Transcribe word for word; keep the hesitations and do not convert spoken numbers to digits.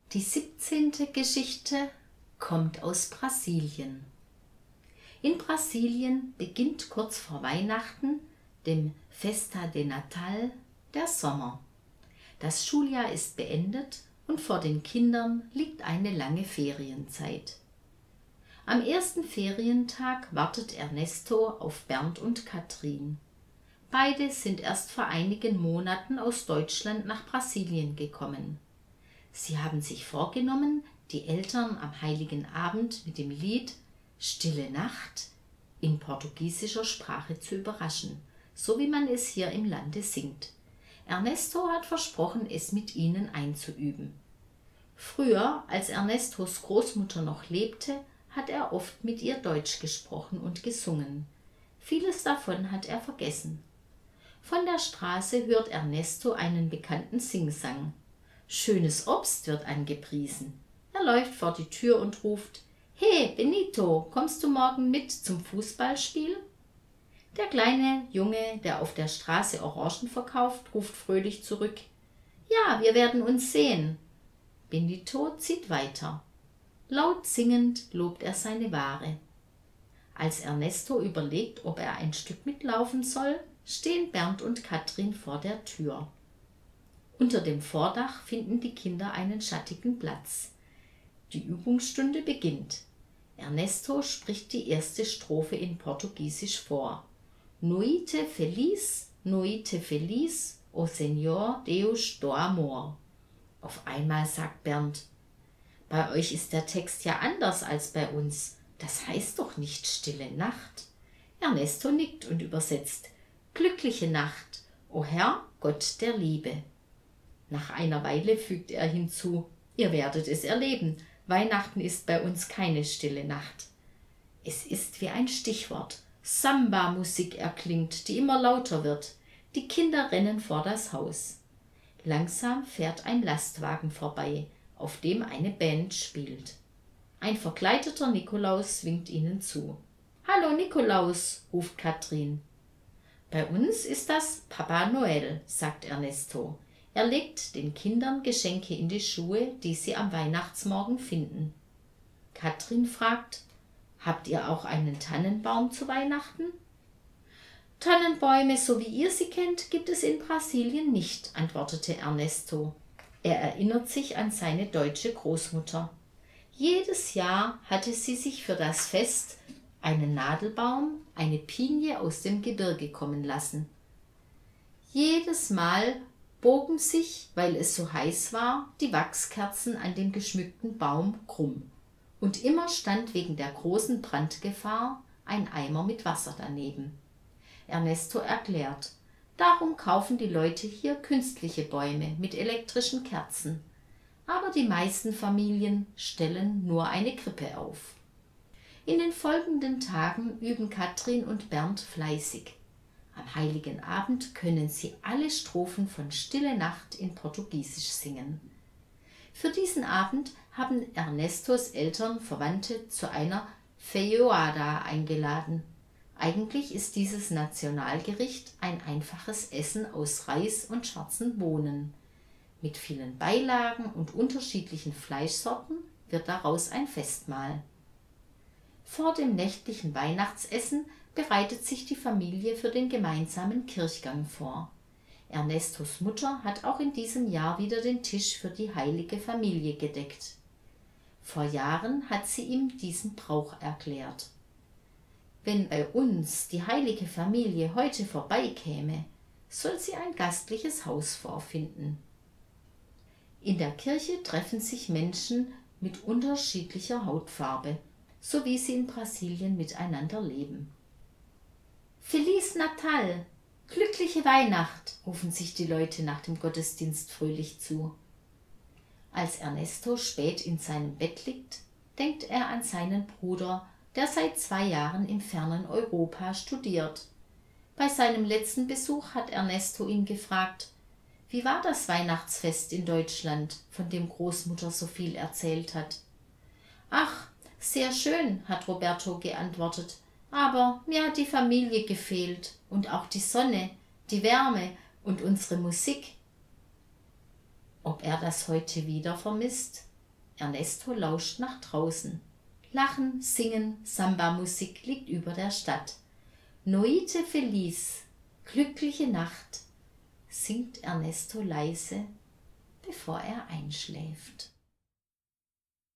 Die siebzehnte Geschichte kommt aus Brasilien. In Brasilien beginnt kurz vor Weihnachten, dem Festa de Natal, der Sommer. Das Schuljahr ist beendet und vor den Kindern liegt eine lange Ferienzeit. Am ersten Ferientag wartet Ernesto auf Bernd und Katrin. Beide sind erst vor einigen Monaten aus Deutschland nach Brasilien gekommen. Sie haben sich vorgenommen, die Eltern am Heiligen Abend mit dem Lied »Stille Nacht« in portugiesischer Sprache zu überraschen, so wie man es hier im Lande singt. Ernesto hat versprochen, es mit ihnen einzuüben. Früher, als Ernestos Großmutter noch lebte, hat er oft mit ihr Deutsch gesprochen und gesungen. Vieles davon hat er vergessen. Von der Straße hört Ernesto einen bekannten Singsang. Schönes Obst wird angepriesen. Er läuft vor die Tür und ruft: »Hey, Benito, kommst du morgen mit zum Fußballspiel?« Der kleine Junge, der auf der Straße Orangen verkauft, ruft fröhlich zurück: »Ja, wir werden uns sehen.« Benito zieht weiter. Laut singend lobt er seine Ware. Als Ernesto überlegt, ob er ein Stück mitlaufen soll, stehen Bernd und Katrin vor der Tür. Unter dem Vordach finden die Kinder einen schattigen Platz. Die Übungsstunde beginnt. Ernesto spricht die erste Strophe in Portugiesisch vor. Noite feliz, noite feliz, o Senhor Deus do Amor. Auf einmal sagt Bernd: »Bei euch ist der Text ja anders als bei uns. Das heißt doch nicht Stille Nacht.« Ernesto nickt und übersetzt: »Glückliche Nacht, o Herr, Gott der Liebe.« Nach einer Weile fügt er hinzu: »Ihr werdet es erleben. Weihnachten ist bei uns keine stille Nacht.« Es ist wie ein Stichwort. Samba-Musik erklingt, die immer lauter wird. Die Kinder rennen vor das Haus. Langsam fährt ein Lastwagen vorbei, auf dem eine Band spielt. Ein verkleideter Nikolaus winkt ihnen zu. »Hallo Nikolaus«, ruft Katrin. »Bei uns ist das Papa Noel«, sagt Ernesto. Er legt den Kindern Geschenke in die Schuhe, die sie am Weihnachtsmorgen finden. Katrin fragt: »Habt ihr auch einen Tannenbaum zu Weihnachten?« »Tannenbäume, so wie ihr sie kennt, gibt es in Brasilien nicht«, antwortete Ernesto. Er erinnert sich an seine deutsche Großmutter. Jedes Jahr hatte sie sich für das Fest einen Nadelbaum, eine Pinie aus dem Gebirge kommen lassen. Jedes Mal bogen sich, weil es so heiß war, die Wachskerzen an dem geschmückten Baum krumm. Und immer stand wegen der großen Brandgefahr ein Eimer mit Wasser daneben. Ernesto erklärt: Darum kaufen die Leute hier künstliche Bäume mit elektrischen Kerzen. Aber die meisten Familien stellen nur eine Krippe auf. In den folgenden Tagen üben Katrin und Bernd fleißig. Am Heiligen Abend können sie alle Strophen von Stille Nacht in Portugiesisch singen. Für diesen Abend haben Ernestos Eltern Verwandte zu einer Feijoada eingeladen. Eigentlich ist dieses Nationalgericht ein einfaches Essen aus Reis und schwarzen Bohnen. Mit vielen Beilagen und unterschiedlichen Fleischsorten wird daraus ein Festmahl. Vor dem nächtlichen Weihnachtsessen bereitet sich die Familie für den gemeinsamen Kirchgang vor. Ernestos Mutter hat auch in diesem Jahr wieder den Tisch für die heilige Familie gedeckt. Vor Jahren hat sie ihm diesen Brauch erklärt. Wenn bei uns die heilige Familie heute vorbeikäme, soll sie ein gastliches Haus vorfinden. In der Kirche treffen sich Menschen mit unterschiedlicher Hautfarbe, so wie sie in Brasilien miteinander leben. Feliz Natal, glückliche Weihnacht, rufen sich die Leute nach dem Gottesdienst fröhlich zu. Als Ernesto spät in seinem Bett liegt, denkt er an seinen Bruder, der seit zwei Jahren im fernen Europa studiert. Bei seinem letzten Besuch hat Ernesto ihn gefragt: Wie war das Weihnachtsfest in Deutschland, von dem Großmutter so viel erzählt hat? »Ach, sehr schön«, hat Roberto geantwortet, »aber mir hat die Familie gefehlt und auch die Sonne, die Wärme und unsere Musik.« Ob er das heute wieder vermisst? Ernesto lauscht nach draußen. Lachen, Singen, Samba-Musik liegt über der Stadt. Noite feliz, glückliche Nacht, singt Ernesto leise, bevor er einschläft.